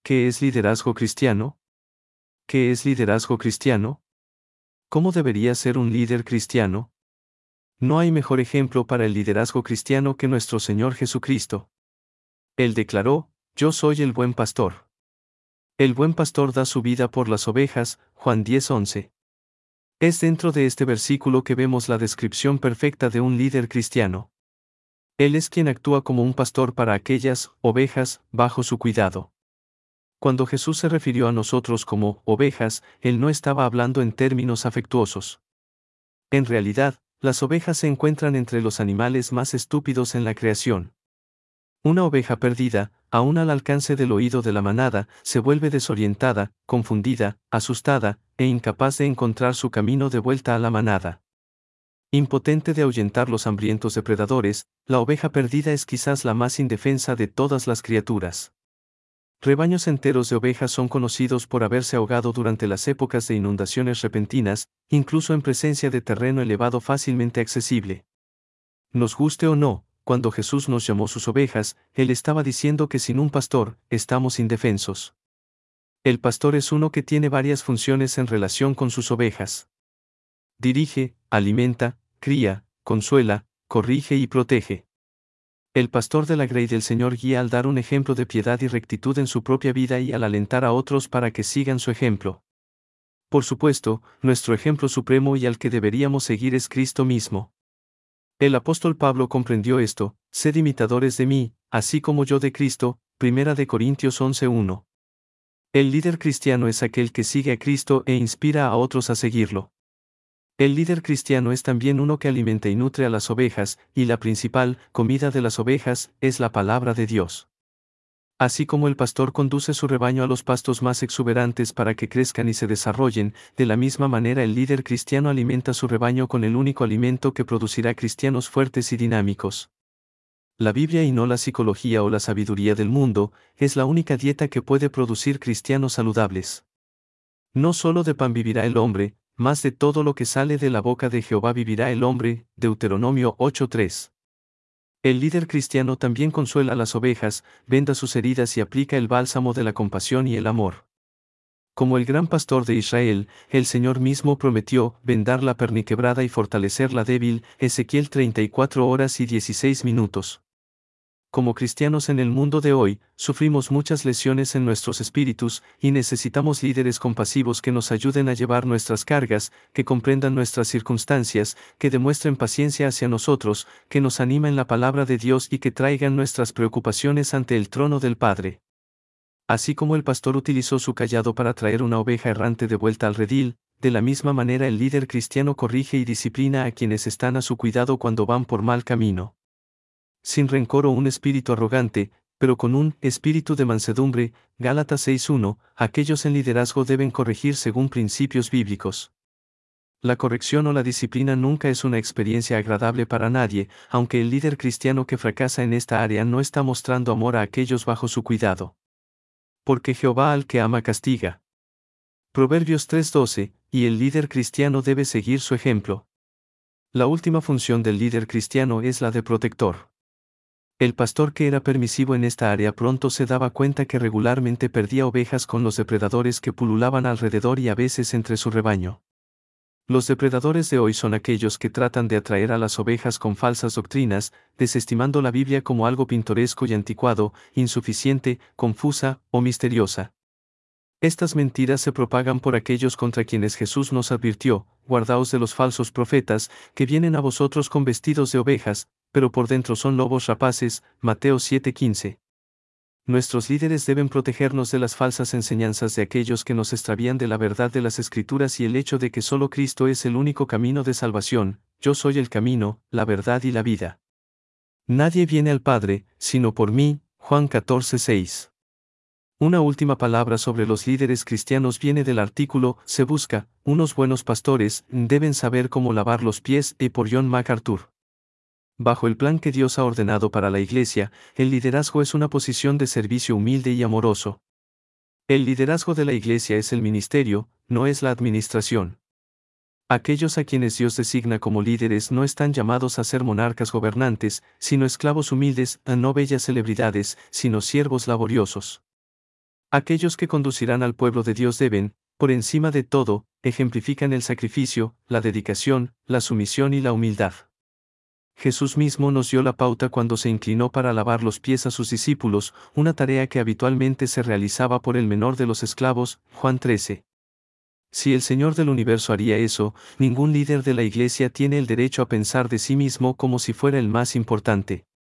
¿Qué es liderazgo cristiano? ¿Qué es liderazgo cristiano? ¿Cómo debería ser un líder cristiano? No hay mejor ejemplo para el liderazgo cristiano que nuestro Señor Jesucristo. Él declaró: Yo soy el buen pastor. El buen pastor da su vida por las ovejas, Juan 10:11. Es dentro de este versículo que vemos la descripción perfecta de un líder cristiano. Él es quien actúa como un pastor para aquellas ovejas bajo su cuidado. Cuando Jesús se refirió a nosotros como ovejas, Él no estaba hablando en términos afectuosos. En realidad, las ovejas se encuentran entre los animales más estúpidos en la creación. Una oveja perdida, aún al alcance del oído de la manada, se vuelve desorientada, confundida, asustada, e incapaz de encontrar su camino de vuelta a la manada. Impotente de ahuyentar los hambrientos depredadores, la oveja perdida es quizás la más indefensa de todas las criaturas. Rebaños enteros de ovejas son conocidos por haberse ahogado durante las épocas de inundaciones repentinas, incluso en presencia de terreno elevado fácilmente accesible. Nos guste o no, cuando Jesús nos llamó sus ovejas, Él estaba diciendo que sin un pastor, estamos indefensos. El pastor es uno que tiene varias funciones en relación con sus ovejas. Dirige, alimenta, cría, consuela, corrige y protege. El pastor de la grey del Señor guía al dar un ejemplo de piedad y rectitud en su propia vida y al alentar a otros para que sigan su ejemplo. Por supuesto, nuestro ejemplo supremo y al que deberíamos seguir es Cristo mismo. El apóstol Pablo comprendió esto: sed imitadores de mí, así como yo de Cristo, 1 Corintios 11:1. El líder cristiano es aquel que sigue a Cristo e inspira a otros a seguirlo. El líder cristiano es también uno que alimenta y nutre a las ovejas, y la principal comida de las ovejas es la palabra de Dios. Así como el pastor conduce su rebaño a los pastos más exuberantes para que crezcan y se desarrollen, de la misma manera el líder cristiano alimenta su rebaño con el único alimento que producirá cristianos fuertes y dinámicos. La Biblia y no la psicología o la sabiduría del mundo, es la única dieta que puede producir cristianos saludables. No solo de pan vivirá el hombre, más de todo lo que sale de la boca de Jehová vivirá el hombre, Deuteronomio 8:3. El líder cristiano también consuela a las ovejas, venda sus heridas y aplica el bálsamo de la compasión y el amor. Como el gran pastor de Israel, el Señor mismo prometió vendar la perniquebrada y fortalecer la débil, Ezequiel 34:16. Como cristianos en el mundo de hoy, sufrimos muchas lesiones en nuestros espíritus, y necesitamos líderes compasivos que nos ayuden a llevar nuestras cargas, que comprendan nuestras circunstancias, que demuestren paciencia hacia nosotros, que nos animen la palabra de Dios y que traigan nuestras preocupaciones ante el trono del Padre. Así como el pastor utilizó su cayado para traer una oveja errante de vuelta al redil, de la misma manera el líder cristiano corrige y disciplina a quienes están a su cuidado cuando van por mal camino. Sin rencor o un espíritu arrogante, pero con un espíritu de mansedumbre, Gálatas 6:1, aquellos en liderazgo deben corregir según principios bíblicos. La corrección o la disciplina nunca es una experiencia agradable para nadie, aunque el líder cristiano que fracasa en esta área no está mostrando amor a aquellos bajo su cuidado. Porque Jehová al que ama castiga. Proverbios 3:12, y el líder cristiano debe seguir su ejemplo. La última función del líder cristiano es la de protector. El pastor que era permisivo en esta área pronto se daba cuenta que regularmente perdía ovejas con los depredadores que pululaban alrededor y a veces entre su rebaño. Los depredadores de hoy son aquellos que tratan de atraer a las ovejas con falsas doctrinas, desestimando la Biblia como algo pintoresco y anticuado, insuficiente, confusa o misteriosa. Estas mentiras se propagan por aquellos contra quienes Jesús nos advirtió: guardaos de los falsos profetas, que vienen a vosotros con vestidos de ovejas, pero por dentro son lobos rapaces, Mateo 7:15. Nuestros líderes deben protegernos de las falsas enseñanzas de aquellos que nos extravían de la verdad de las Escrituras y el hecho de que solo Cristo es el único camino de salvación: yo soy el camino, la verdad y la vida. Nadie viene al Padre, sino por mí, Juan 14:6. Una última palabra sobre los líderes cristianos viene del artículo Se busca, unos buenos pastores deben saber cómo lavar los pies, por John MacArthur. Bajo el plan que Dios ha ordenado para la Iglesia, el liderazgo es una posición de servicio humilde y amoroso. El liderazgo de la Iglesia es el ministerio, no es la administración. Aquellos a quienes Dios designa como líderes no están llamados a ser monarcas gobernantes, sino esclavos humildes, no bellas celebridades, sino siervos laboriosos. Aquellos que conducirán al pueblo de Dios deben, por encima de todo, ejemplifican el sacrificio, la dedicación, la sumisión y la humildad. Jesús mismo nos dio la pauta cuando se inclinó para lavar los pies a sus discípulos, una tarea que habitualmente se realizaba por el menor de los esclavos, Juan 13. Si el Señor del universo haría eso, ningún líder de la Iglesia tiene el derecho a pensar de sí mismo como si fuera el más importante.